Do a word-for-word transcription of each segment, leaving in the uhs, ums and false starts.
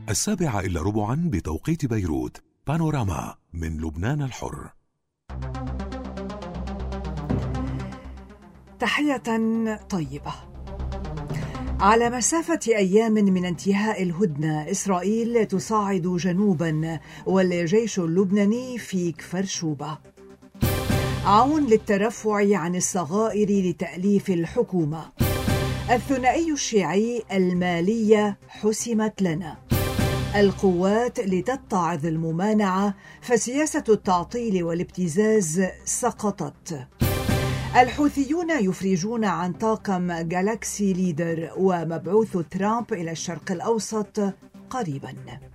السابعة إلا ربعا بتوقيت بيروت. بانوراما من لبنان الحر. تحية طيبة. على مسافة أيام من انتهاء الهدنة، إسرائيل تصاعد جنوبا والجيش اللبناني في كفر شوبة. عون للترفع عن الصغائر لتأليف الحكومة. الثنائي الشيعي المالية حسمت لنا. القوات لتتعظ الممانعة فسياسة التعطيل والابتزاز سقطت. الحوثيون يفرجون عن طاقم جالاكسي ليدر ومبعوث ترامب إلى الشرق الأوسط قريبا.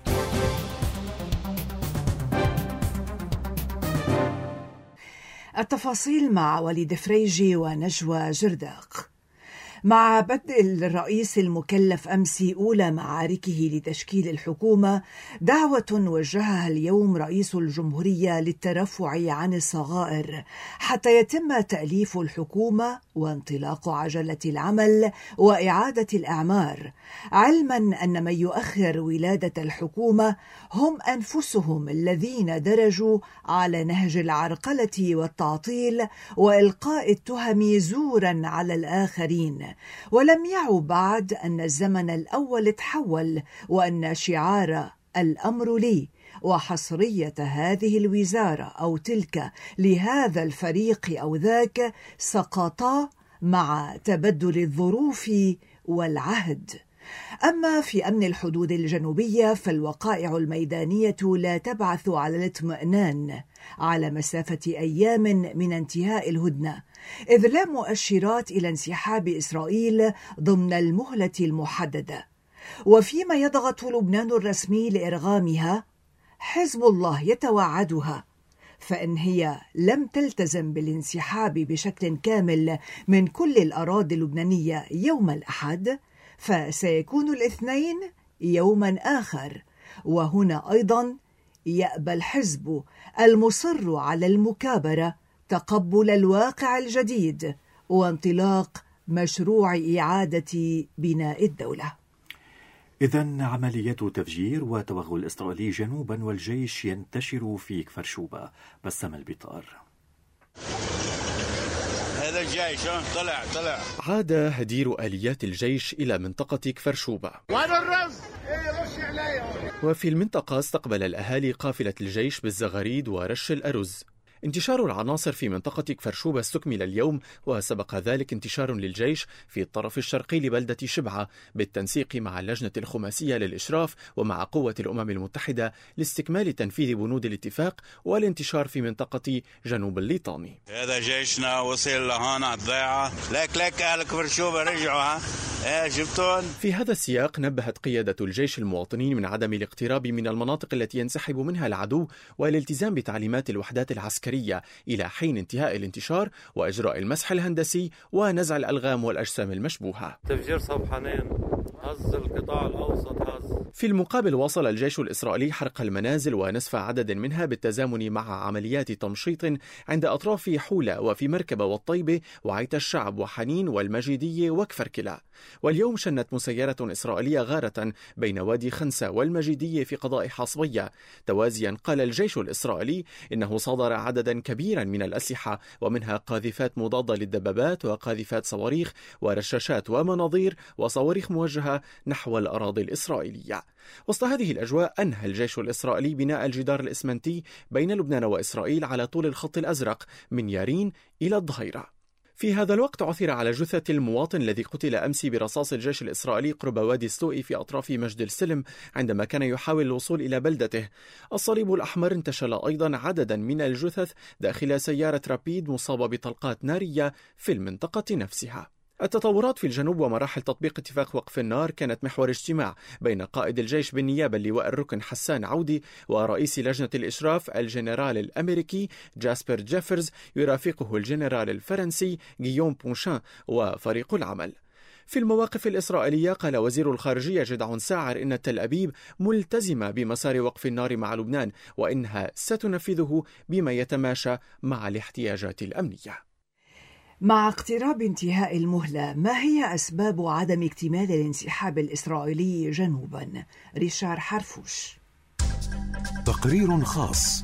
التفاصيل مع وليد فريجي ونجوى جرداق. مع بدء الرئيس المكلف أمس أولى معاركه لتشكيل الحكومة، دعوة وجهها اليوم رئيس الجمهورية للترفع عن الصغائر حتى يتم تأليف الحكومة وانطلاق عجلة العمل وإعادة الأعمار، علما أن من يؤخر ولادة الحكومة هم أنفسهم الذين درجوا على نهج العرقلة والتعطيل وإلقاء التهم زورا على الآخرين، ولم يعوا بعد أن الزمن الأول تحول، وأن شعار الأمر لي وحصرية هذه الوزارة أو تلك لهذا الفريق أو ذاك سقطا مع تبدل الظروف والعهد. أما في أمن الحدود الجنوبية فالوقائع الميدانية لا تبعث على الاطمئنان على مسافة أيام من انتهاء الهدنة، إذ لا مؤشرات إلى انسحاب إسرائيل ضمن المهلة المحددة. وفيما يضغط لبنان الرسمي لإرغامها، حزب الله يتوعدها، فإن هي لم تلتزم بالانسحاب بشكل كامل من كل الأراضي اللبنانية يوم الأحد، فسيكون الاثنين يوما آخر. وهنا أيضا يأبى الحزب المصر على المكابرة تقبل الواقع الجديد وانطلاق مشروع إعادة بناء الدولة. إذن عملية تفجير وتوغل إسرائيلي جنوبا والجيش ينتشر في كفر شوبة. بسام البطار. هذا الجيش طلع طلع عاد هدير آليات الجيش إلى منطقة كفر شوبة. وفي المنطقة استقبل الأهالي قافلة الجيش بالزغاريد ورش الأرز. انتشار العناصر في منطقة كفر شوبة استكمل اليوم، وسبق ذلك انتشار للجيش في الطرف الشرقي لبلدة شبعة بالتنسيق مع اللجنة الخماسية للإشراف ومع قوة الأمم المتحدة لاستكمال تنفيذ بنود الاتفاق والانتشار في منطقة جنوب الليطاني. هذا جيشنا وصل لهون على الضيعة. لك لك أهل كفر شوبة رجعوا. ها شفتون؟ في هذا السياق نبهت قيادة الجيش المواطنين من عدم الاقتراب من المناطق التي ينسحب منها العدو والالتزام بتعليمات الوحدات العسكرية إلى حين انتهاء الانتشار وإجراء المسح الهندسي ونزع الألغام والأجسام المشبوهة. تفجير صبحانين هز القطاع الأوسط هز. في المقابل واصل الجيش الإسرائيلي حرق المنازل ونسف عدد منها بالتزامن مع عمليات تمشيط عند أطراف حولة وفي مركبة والطيبة وعيت الشعب وحنين والمجيدية وكفر كلا. واليوم شنت مسيرة إسرائيلية غارة بين وادي خنسة والمجيدية في قضاء حصبية. توازيا قال الجيش الإسرائيلي إنه صادر عددا كبيرا من الأسلحة، ومنها قاذفات مضادة للدبابات وقاذفات صواريخ ورشاشات ومناظير وصواريخ موجهة نحو الأراضي الإسرائيلية. وسط هذه الأجواء أنهى الجيش الإسرائيلي بناء الجدار الإسمنتي بين لبنان وإسرائيل على طول الخط الأزرق من يارين إلى الظهيرة. في هذا الوقت عثر على جثة المواطن الذي قتل أمس برصاص الجيش الإسرائيلي قرب وادي السوء في أطراف مجد السلم عندما كان يحاول الوصول إلى بلدته. الصليب الأحمر انتشل أيضا عددا من الجثث داخل سيارة رابيد مصابة بطلقات نارية في المنطقة نفسها. التطورات في الجنوب ومراحل تطبيق اتفاق وقف النار كانت محور اجتماع بين قائد الجيش بالنيابة اللواء الركن حسان عودي ورئيس لجنة الإشراف الجنرال الأمريكي جاسبر جيفرز يرافقه الجنرال الفرنسي غيوم بونشان وفريق العمل. في المواقف الإسرائيلية قال وزير الخارجية جدعون ساعر إن تل أبيب ملتزمة بمسار وقف النار مع لبنان وإنها ستنفذه بما يتماشى مع الاحتياجات الأمنية. مع اقتراب انتهاء المهلة، ما هي أسباب عدم اكتمال الانسحاب الإسرائيلي جنوبا؟ ريشار حرفوش. تقرير خاص.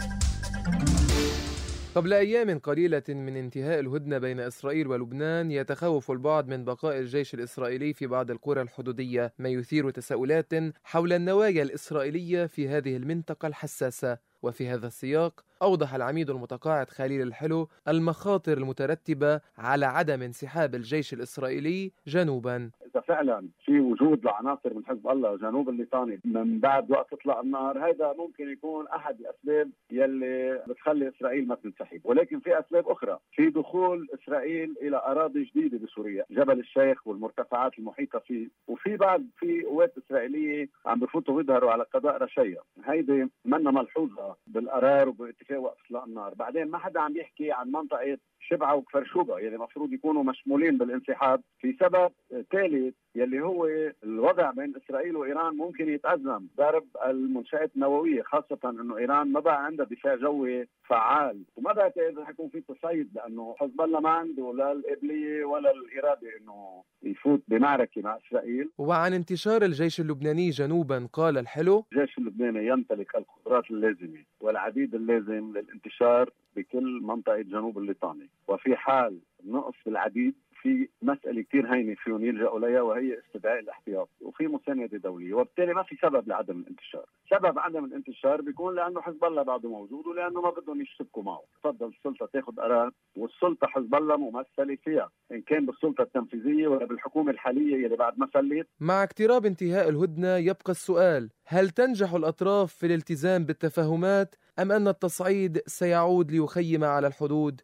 قبل أيام قليلة من انتهاء الهدنة بين إسرائيل ولبنان، يتخوف البعض من بقاء الجيش الإسرائيلي في بعض القرى الحدودية، ما يثير تساؤلات حول النوايا الإسرائيلية في هذه المنطقة الحساسة. وفي هذا السياق أوضح العميد المتقاعد خليل الحلو المخاطر المترتبة على عدم انسحاب الجيش الإسرائيلي جنوبا. إذا فعلا في وجود لعناصر من حزب الله جنوب الليطاني من بعد وقت اطلاق النار، هذا ممكن يكون أحد الأسباب يلي بتخلي إسرائيل ما تنسحب. ولكن في أسباب أخرى، في دخول إسرائيل إلى أراضي جديدة بسوريا، جبل الشيخ والمرتفعات المحيطة فيه، وفي بعد في قوات إسرائيلية عم بفوتوا ويظهروا على قضاء رشية. هيدي منا ملحوظة بالقرار وباتفاق وقت اطلاق النار. بعدين ما حدا عم يحكي عن منطقة شبعة وكفر شوبة يلي مفروض يكونوا مشمولين بالانسحاب، في سبب ثالث يلي هو الوضع بين إسرائيل وإيران ممكن يتأزم. ضرب المنشآت النووية، خاصة أنه إيران ما بقى عندها دفاع جوي فعال، وما بعرف إذا حيكون في تصعيد، لأنه حزب الله ما عنده لا القابلية ولا الإرادة إنه يفوت بمعركة مع إسرائيل. وعن انتشار الجيش اللبناني جنوبا قال الحلو: الجيش اللبناني يمتلك القدرات اللازمة والعديد اللازم للانتشار بكل منطقة جنوب الليطاني، وفي حال نقص بالعديد في مسألة كتير هينة فيهم يلجأوا لها، وهي استدعاء الاحتياط، وفي مساندة دولية، وبالتالي ما في سبب لعدم الانتشار. سبب عدم الانتشار بيكون لأنه حزب الله بعده موجود، ولأنه ما بدهم يشتبكوا معه. تفضل السلطة تاخذ قرار، والسلطة حزب الله ممثلة فيها، إن كان بالسلطة التنفيذية ولا بالحكومة الحالية يلي بعد ما فلت. مع اقتراب انتهاء الهدنة يبقى السؤال: هل تنجح الأطراف في الالتزام بالتفاهمات، أم أن التصعيد سيعود ليخيم على الحدود؟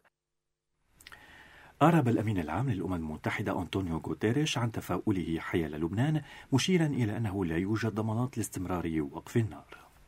أعرب الأمين العام للأمم المتحدة أنطونيو غوتيريش عن تفاؤله حيال لبنان، مشيرا إلى أنه لا يوجد ضمانات لاستمرار وقف النار.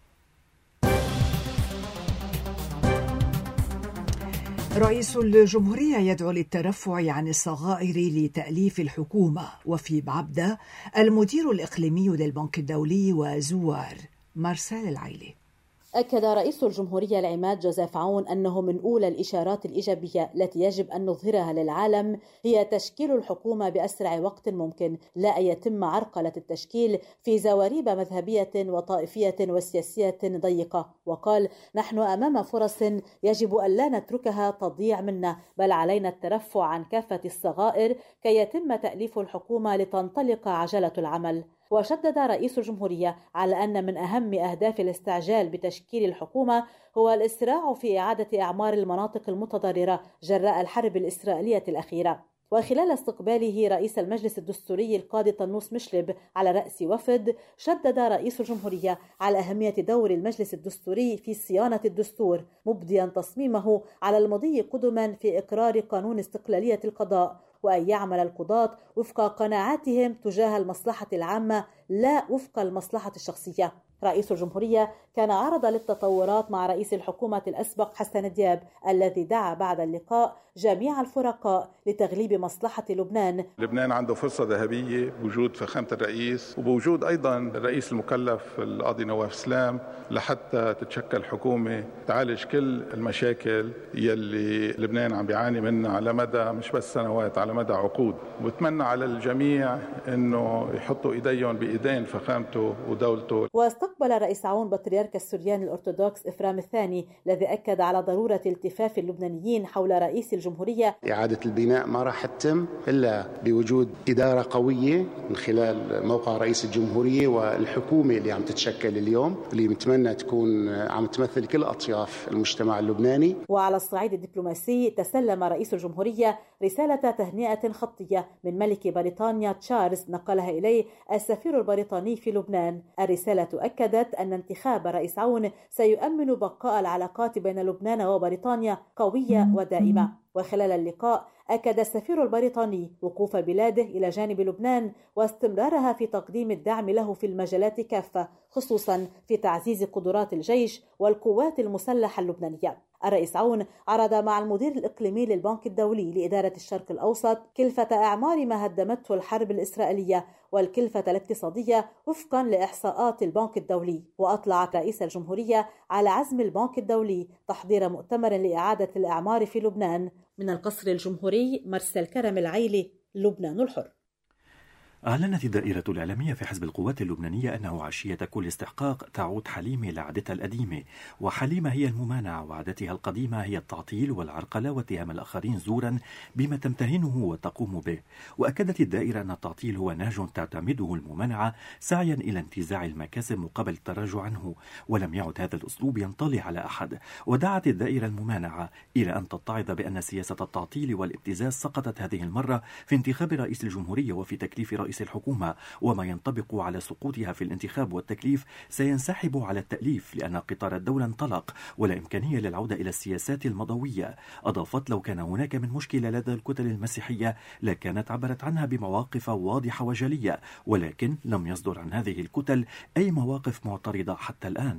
رئيس الجمهورية يدعو للترفع عن الصغائر لتأليف الحكومة. وفي بعبدة المدير الإقليمي للبنك الدولي وزوار. مارسيل العيلي. أكد رئيس الجمهورية العماد جوزيف عون أنه من أولى الإشارات الإيجابية التي يجب أن نظهرها للعالم هي تشكيل الحكومة بأسرع وقت ممكن، لا أن يتم عرقلة التشكيل في زواريب مذهبية وطائفية وسياسية ضيقة. وقال: نحن أمام فرص يجب أن لا نتركها تضيع منا، بل علينا الترفع عن كافة الصغائر كي يتم تأليف الحكومة لتنطلق عجلة العمل. وشدد رئيس الجمهورية على أن من أهم أهداف الاستعجال بتشكيل الحكومة هو الإسراع في إعادة إعمار المناطق المتضررة جراء الحرب الإسرائيلية الأخيرة. وخلال استقباله رئيس المجلس الدستوري القاضي طنوس مشلب على رأس وفد، شدد رئيس الجمهورية على أهمية دور المجلس الدستوري في صيانة الدستور، مبديا تصميمه على المضي قدما في إقرار قانون استقلالية القضاء، وأن يعمل القضاة وفق قناعاتهم تجاه المصلحة العامة لا وفق المصلحة الشخصية. رئيس الجمهورية كان عرض للتطورات مع رئيس الحكومة الأسبق حسن دياب، الذي دعا بعد اللقاء جميع الفرقاء لتغليب مصلحة لبنان. لبنان عنده فرصة ذهبية بوجود فخامة الرئيس، وبوجود أيضا الرئيس المكلف القاضي نواف سلام، لحتى تتشكل حكومة تعالج كل المشاكل يلي لبنان عم بيعاني منها على مدى مش بس سنوات، على مدى عقود. وبتمنى على الجميع أنه يحطوا إيديهم بإيدين فخامته ودولته. واستقبل رئيس عون بطريرك السورياني الأرثوذكس إفرام الثاني، الذي أكد على ضرورة التفاف اللبنانيين حول رئيس الجمهورية. إعادة البناء ما راح تتم إلا بوجود إدارة قوية من خلال موقع رئيس الجمهورية والحكومة اللي عم تتشكل اليوم، اللي متمنى تكون عم تمثل كل أطياف المجتمع اللبناني. وعلى الصعيد الدبلوماسي، تسلم رئيس الجمهورية رسالة تهنئة خطية من ملك بريطانيا تشارلز نقلها إليه السفير البريطاني في لبنان. الرسالة أكدت أن انتخاب رئيس عون سيؤمن بقاء العلاقات بين لبنان وبريطانيا قوية ودائمة. وخلال اللقاء أكد السفير البريطاني وقوف بلاده إلى جانب لبنان واستمرارها في تقديم الدعم له في المجالات كافة، خصوصا في تعزيز قدرات الجيش والقوات المسلحة اللبنانية. الرئيس عون عرض مع المدير الإقليمي للبنك الدولي لإدارة الشرق الأوسط كلفة إعمار ما هدمته الحرب الإسرائيلية والكلفة الاقتصادية وفقا لإحصاءات البنك الدولي. وأطلعت رئيس الجمهورية على عزم البنك الدولي تحضير مؤتمر لإعادة الإعمار في لبنان. من القصر الجمهوري مرسل كرم العيلي، لبنان الحر. أعلنت الدائرة الإعلامية في حزب القوات اللبنانية أنه عشية كل استحقاق تعود حليمة لعادتها القديمة، وحليمة هي الممانعة وعادتها القديمة هي التعطيل والعرقلة واتهام الآخرين زورا بما تمتهنه وتقوم به. وأكدت الدائرة أن التعطيل هو نهج تعتمده الممانعة سعيا إلى انتزاع المكاسب مقابل التراجع عنه، ولم يعد هذا الأسلوب ينطلي على أحد. ودعت الدائرة الممانعة إلى أن تتعظ بأن سياسة التعطيل والابتزاز سقطت هذه المرة في انتخاب رئيس الجمهورية وفي تكليف رئيس الحكومة، وما ينطبق على سقوطها في الانتخاب والتكليف سينسحب على التأليف لأن قطار الدولة انطلق ولا إمكانية للعودة إلى السياسات المضوية. أضافت لو كان هناك من مشكلة لدى الكتل المسيحية لكانت عبرت عنها بمواقف واضحة وجلية، ولكن لم يصدر عن هذه الكتل أي مواقف معترضة حتى الآن.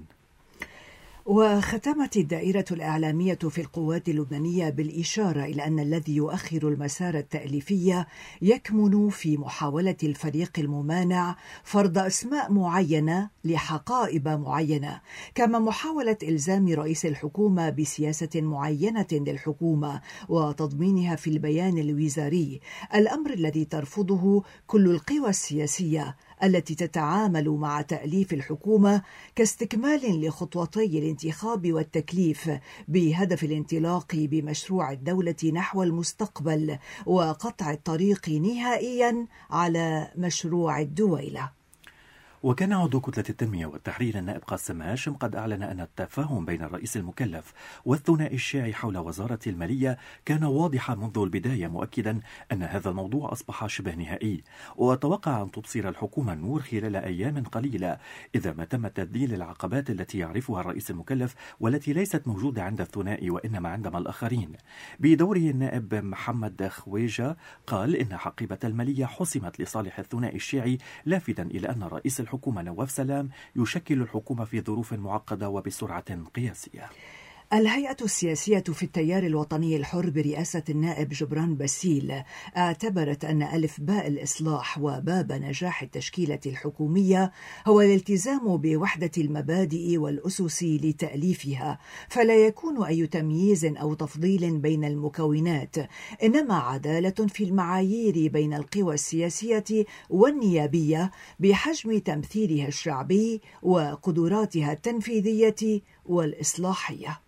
وختمت الدائرة الإعلامية في القوات اللبنانية بالإشارة إلى أن الذي يؤخر المسار التأليفي يكمن في محاولة الفريق الممانع فرض أسماء معينة لحقائب معينة، كما محاولة إلزام رئيس الحكومة بسياسة معينة للحكومة وتضمينها في البيان الوزاري، الأمر الذي ترفضه كل القوى السياسية التي تتعامل مع تأليف الحكومة كاستكمال لخطوتي الانتخاب والتكليف بهدف الانطلاق بمشروع الدولة نحو المستقبل وقطع الطريق نهائيا على مشروع الدويلة. وكان عضو كتلة التنمية والتحرير النائب قاسم هاشم قد أعلن أن التفاهم بين الرئيس المكلف والثنائي الشيعي حول وزارة المالية كان واضحا منذ البداية، مؤكدا أن هذا الموضوع أصبح شبه نهائي، وتوقع أن تبصر الحكومة النور خلال أيام قليلة إذا ما تم تذليل العقبات التي يعرفها الرئيس المكلف والتي ليست موجودة عند الثنائي وإنما عندما الآخرين. بدوره النائب محمد خويجة قال إن حقيبة المالية حسمت لصالح الثنائي الشيعي، لافتا إلى أن الرئيس الحكومة نواف سلام يشكل الحكومة في ظروف معقدة وبسرعة قياسية. الهيئة السياسية في التيار الوطني الحر برئاسة النائب جبران باسيل اعتبرت أن ألف باء الإصلاح وباب نجاح التشكيلة الحكومية هو الالتزام بوحدة المبادئ والأسس لتأليفها، فلا يكون أي تمييز أو تفضيل بين المكونات، إنما عدالة في المعايير بين القوى السياسية والنيابية بحجم تمثيلها الشعبي وقدراتها التنفيذية والإصلاحية.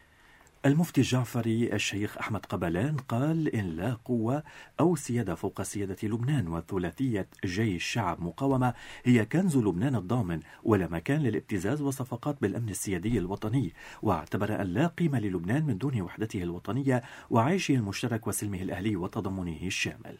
المفتي الجعفري الشيخ أحمد قبلان قال إن لا قوة أو سيادة فوق سيادة لبنان، وثلاثية جيش شعب مقاومة هي كنز لبنان الضامن، ولا مكان للابتزاز وصفقات بالأمن السيادي الوطني، واعتبر أن لا قيمة للبنان من دون وحدته الوطنية وعيشه المشترك وسلمه الأهلي وتضامنه الشامل.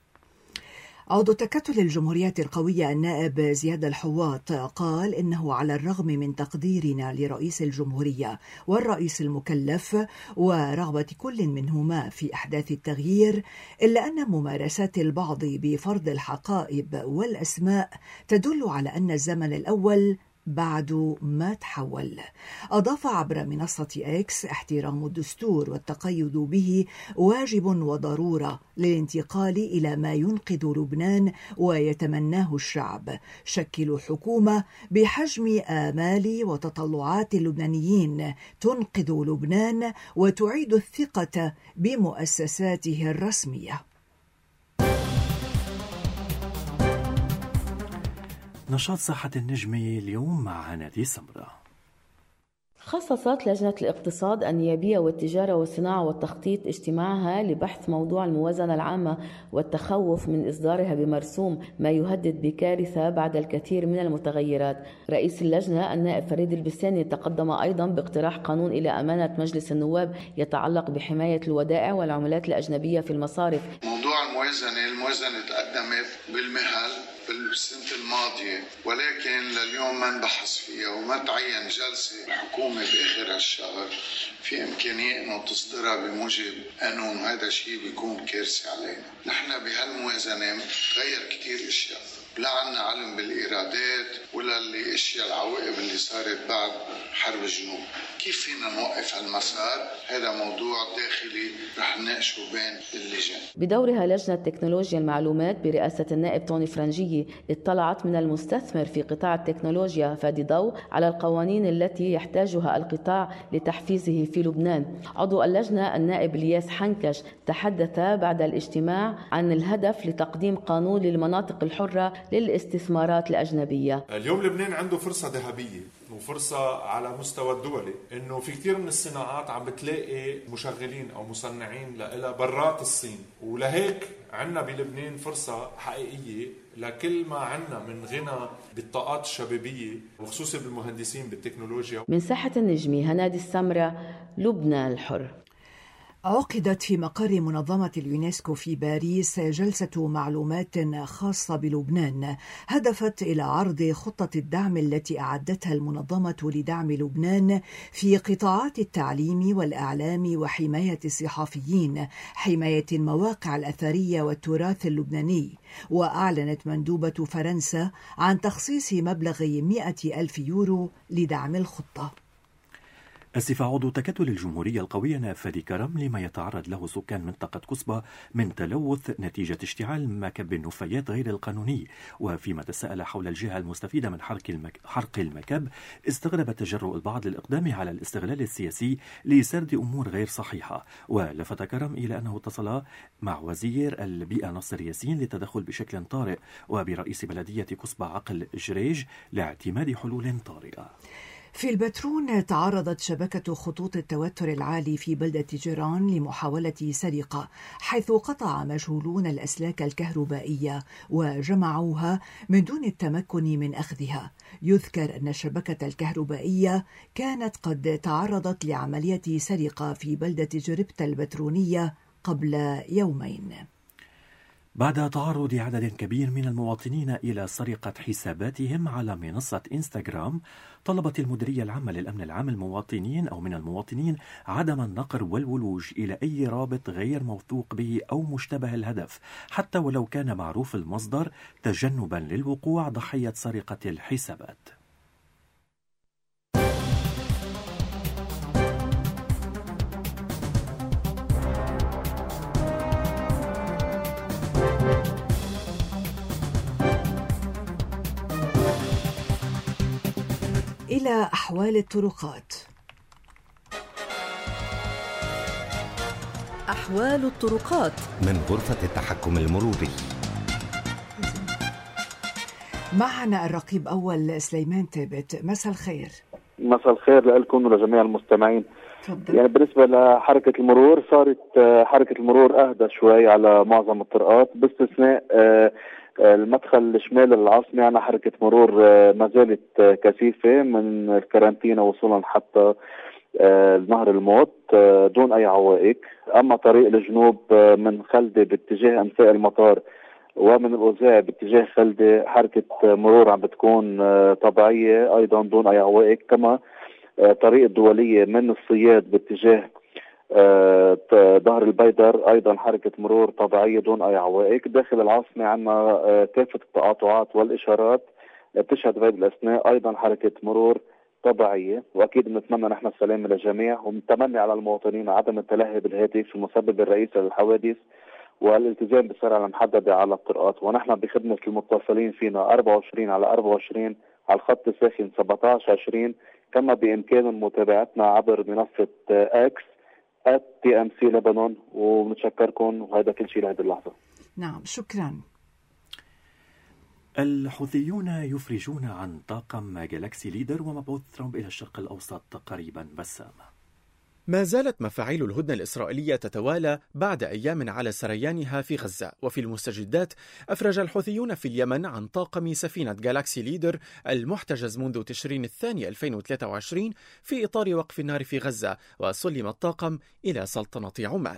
عضو تكتل الجمهوريات القوية النائب زياد الحواط قال إنه على الرغم من تقديرنا لرئيس الجمهورية والرئيس المكلف ورغبة كل منهما في إحداث التغيير، إلا أن ممارسات البعض بفرض الحقائب والأسماء تدل على أن الزمن الأول بعد ما تحول. أضاف عبر منصة إكس: احترام الدستور والتقيد به واجب وضرورة للانتقال إلى ما ينقذ لبنان ويتمناه الشعب. شكلوا حكومة بحجم آمال وتطلعات اللبنانيين تنقذ لبنان وتعيد الثقة بمؤسساته الرسمية. نشاط ساحة النجمة اليوم مع هنادي سمرة. خصصت لجنة الاقتصاد النيابية والتجارة والصناعة والتخطيط اجتماعها لبحث موضوع الموازنة العامة والتخوف من إصدارها بمرسوم ما يهدد بكارثة بعد الكثير من المتغيرات. رئيس اللجنة النائب فريد البساني تقدم أيضا باقتراح قانون إلى أمانة مجلس النواب يتعلق بحماية الودائع والعملات الأجنبية في المصارف. موضوع الموازنة الموازنة تقدمت بالمهل بالسنة الماضية، ولكن لليوم ما نبحث فيها وما تعين جلسة الحكومة بآخر هالشهر في إمكانية أنه تصدرها بموجب قانون، وهذا شيء بيكون كارثة علينا. نحن بهالموازنة تغير كتير أشياء، لا عنا علم بالإيرادات ولا اللي اشياء العواقب اللي صارت بعد حرب الجنوب. كيف فينا نوقف هالمسار؟ هذا موضوع داخلي رح نناقشه بين اللجان. بدورها لجنة تكنولوجيا المعلومات برئاسة النائب توني فرنجية اطلعت من المستثمر في قطاع التكنولوجيا فادي ضو على القوانين التي يحتاجها القطاع لتحفيزه في لبنان. عضو اللجنة النائب الياس حنكش تحدث بعد الاجتماع عن الهدف لتقديم قانون للمناطق الحرة للاستثمارات الأجنبية. اليوم لبنان عنده فرصة ذهبية وفرصة على مستوى الدولي، إنه في كثير من الصناعات عم بتلاقي مشغلين أو مصنعين لها برات الصين، ولهيك عنا بلبنان فرصة حقيقية لكل ما عنا من غنى بالطاقات الشبابية وخصوصا بالمهندسين بالتكنولوجيا. من ساحة النجمي هنادي السمرة، لبنان الحر. عقدت في مقر منظمة اليونسكو في باريس جلسة معلومات خاصة بلبنان هدفت إلى عرض خطة الدعم التي أعدتها المنظمة لدعم لبنان في قطاعات التعليم والإعلام وحماية الصحفيين، حماية المواقع الأثرية والتراث اللبناني. وأعلنت مندوبة فرنسا عن تخصيص مبلغ مئة ألف يورو لدعم الخطة. أسف عضو تكتل الجمهورية القوية فادي كرم لما يتعرض له سكان منطقة كسبة من تلوث نتيجة اشتعال مكب النفايات غير القانوني. وفيما تساءل حول الجهة المستفيدة من حرق, المك... حرق المكب، استغرب تجرؤ البعض للإقدام على الاستغلال السياسي لسرد أمور غير صحيحة. ولفت كرم إلى أنه اتصل مع وزير البيئة ناصر ياسين للتدخل بشكل طارئ وبرئيس بلدية كسبة عقل جريج لاعتماد حلول طارئة. في البترون تعرضت شبكة خطوط التوتر العالي في بلدة جيران لمحاولة سرقة، حيث قطع مجهولون الأسلاك الكهربائية وجمعوها من دون التمكن من أخذها. يذكر أن الشبكة الكهربائية كانت قد تعرضت لعملية سرقة في بلدة جربتة البترونية قبل يومين. بعد تعرض عدد كبير من المواطنين إلى سرقة حساباتهم على منصة إنستغرام، طلبت المديرية العامة للأمن العام المواطنين أو من المواطنين عدم النقر والولوج إلى أي رابط غير موثوق به أو مشتبه الهدف، حتى ولو كان معروف المصدر، تجنبا للوقوع ضحية سرقة الحسابات. إلى أحوال الطرقات. أحوال الطرقات من غرفة التحكم المروري. معنا الرقيب أول سليمان تابت. مساء الخير. مساء الخير لكم ولجميع المستمعين. فضل. يعني بالنسبة لحركة المرور، صارت حركة المرور أهدى شوي على معظم الطرقات باستثناء المدخل الشمال العاصمة. عنا حركة مرور ما زالت كثيفة من الكارنتينا وصولا حتى نهر الموت دون أي عوائق. أما طريق الجنوب من خلدة باتجاه أنفاق المطار ومن الأوزاع باتجاه خلدة حركة مرور عم بتكون طبيعية أيضا دون أي عوائق. كما طريق الدولية من الصياد باتجاه ظهر البيدر أيضا حركة مرور طبيعية دون أي عوائق. داخل العاصمة عندنا كافة التقاطعات والإشارات بتشهد بهذه الأثناء أيضا حركة مرور طبيعية. وأكيد بنتمنى نحن السلام للجميع، ونتمنى على المواطنين عدم التلهي بالهاتف المسبب الرئيسي للحوادث والالتزام بالسرعة المحددة على الطرقات. ونحن بخدمة المتصلين فينا أربعة وعشرين على أربعة وعشرين على الخط الساخن سبعة عشر عشرين، كما بإمكانهم متابعتنا عبر منصة اكس آت تي إم سي لبنان. ونتشكركم، وهذا كل شيء لهذه اللحظة. نعم، شكرا. الحوثيون يفرجون عن طاقم جالاكسي ليدر ومبعوث ترامب إلى الشرق الأوسط قريبا. بسام. ما زالت مفاعيل الهدنة الإسرائيلية تتوالى بعد أيام على سريانها في غزة. وفي المستجدات أفرج الحوثيون في اليمن عن طاقم سفينة جالاكسي ليدر المحتجز منذ تشرين الثاني ألفين وثلاثة وعشرين في إطار وقف النار في غزة، وسلم الطاقم إلى سلطنة عمان.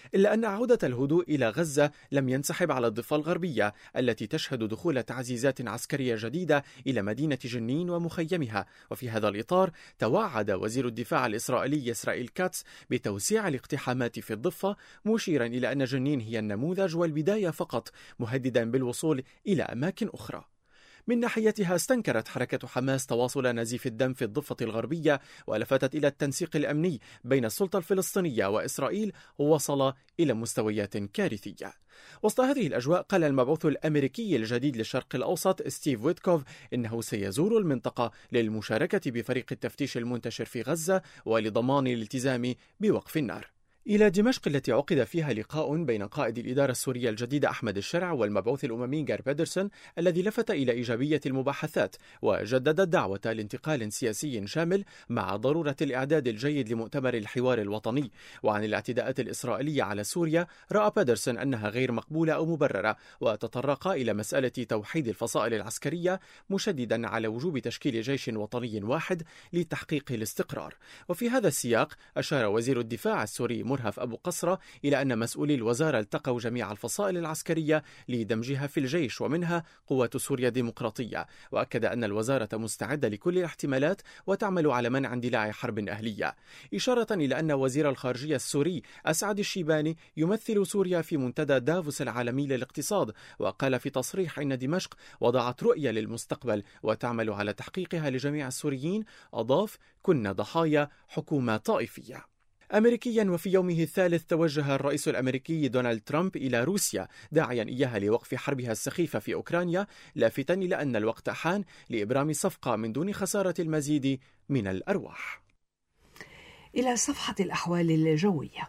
إلا أن عودة الهدوء إلى غزة لم ينسحب على الضفة الغربية التي تشهد دخول تعزيزات عسكرية جديدة إلى مدينة جنين ومخيمها. وفي هذا الإطار توعد وزير الدفاع الإسرائيلي إسرائيل كاتس بتوسيع الاقتحامات في الضفة، مشيرا إلى أن جنين هي النموذج والبداية فقط، مهددا بالوصول إلى أماكن أخرى. من ناحيتها استنكرت حركة حماس تواصل نزيف الدم في الضفة الغربية، ولفتت إلى التنسيق الأمني بين السلطة الفلسطينية وإسرائيل وصل إلى مستويات كارثية. وسط هذه الأجواء قال المبعوث الأمريكي الجديد للشرق الأوسط ستيف ويتكوف إنه سيزور المنطقة للمشاركة بفريق التفتيش المنتشر في غزة ولضمان الالتزام بوقف النار. إلى دمشق التي عقد فيها لقاء بين قائد الإدارة السورية الجديدة أحمد الشرع والمبعوث الأممي جار بيدرسون، الذي لفت إلى إيجابية المباحثات وجدد الدعوة لانتقال سياسي شامل مع ضرورة الإعداد الجيد لمؤتمر الحوار الوطني. وعن الاعتداءات الإسرائيلية على سوريا رأى بيدرسون أنها غير مقبولة أو مبررة، وتطرق إلى مسألة توحيد الفصائل العسكرية، مشددا على وجوب تشكيل جيش وطني واحد لتحقيق الاستقرار. وفي هذا السياق أشار وزير الدفاع السوري مرهف أبو قصرة إلى أن مسؤولي الوزارة التقوا جميع الفصائل العسكرية لدمجها في الجيش ومنها قوات سوريا الديمقراطية، وأكد أن الوزارة مستعدة لكل الاحتمالات وتعمل على منع اندلاع حرب أهلية، إشارة إلى أن وزير الخارجية السوري أسعد الشيباني يمثل سوريا في منتدى دافوس العالمي للاقتصاد. وقال في تصريح إن دمشق وضعت رؤية للمستقبل وتعمل على تحقيقها لجميع السوريين. أضاف: كنا ضحايا حكومة طائفية. أمريكيا، وفي يومه الثالث توجه الرئيس الأمريكي دونالد ترامب إلى روسيا داعيا إياها لوقف حربها السخيفة في أوكرانيا، لافتا إلى أن الوقت حان لإبرام صفقة من دون خسارة المزيد من الأرواح. إلى صفحة الأحوال الجوية.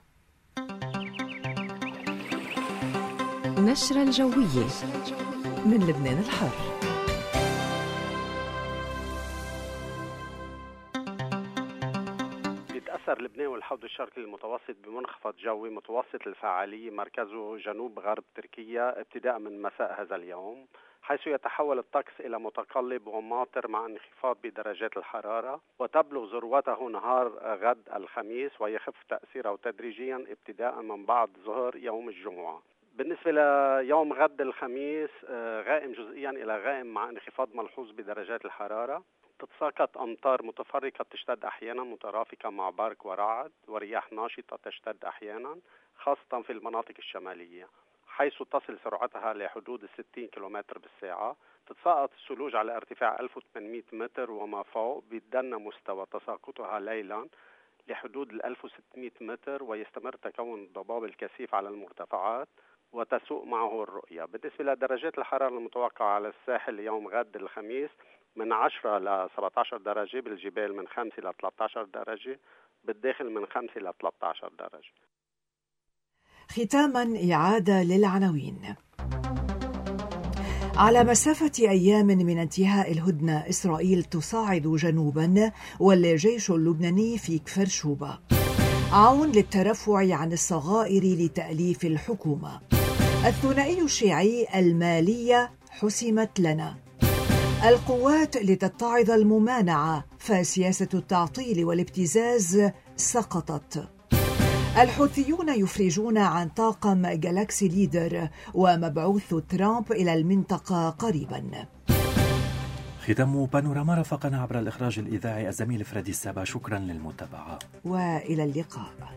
نشرة الجوية من لبنان الحر. يتأثر لبنان والحوض الشرقي المتوسط بمنخفض جوي متوسط الفعالية مركزه جنوب غرب تركيا ابتداء من مساء هذا اليوم، حيث يتحول الطقس إلى متقلب وماطر مع انخفاض بدرجات الحرارة، وتبلغ ذروته نهار غد الخميس ويخف تأثيره تدريجيا ابتداء من بعد ظهر يوم الجمعة. بالنسبة ليوم غد الخميس غائم جزئيا إلى غائم مع انخفاض ملحوظ بدرجات الحرارة، تتساقط أمطار متفرقة تشتد أحيانا مترافقة مع برق ورعد، ورياح ناشطة تشتد أحيانا خاصة في المناطق الشمالية، حيث تصل سرعتها لحدود الستين كيلومتر بالساعة. تتساقط الثلوج على ارتفاع ألف وثمانمئة متر وما فوق، بيتدنى مستوى تساقطها ليلا لحدود ألف وستمئة متر، ويستمر تكون الضباب الكثيف على المرتفعات وتسوء معه الرؤية. بالنسبة لدرجات الحرارة المتوقعة على الساحل يوم غد الخميس من عشرة إلى سبعة عشر درجة، بالجبال من خمسة إلى ثلاثة عشر درجة، بالداخل من خمسة إلى ثلاثة عشر درجة. ختاما إعادة للعناوين. على مسافة أيام من انتهاء الهدنة، إسرائيل تصاعد جنوبا والجيش اللبناني في كفر شوبة. عون للترفع عن الصغائر لتأليف الحكومة. الثنائي الشيعي المالية حسمت لنا. القوات لتتعظ الممانعة، فسياسة التعطيل والابتزاز سقطت. الحوثيون يفرجون عن طاقم جالاكسي ليدر، ومبعوث ترامب إلى المنطقة قريبا. ختام بانوراما رافقنا عبر الإخراج الإذاعي الزميل فريدي السابع. شكرا للمتابعة وإلى اللقاء.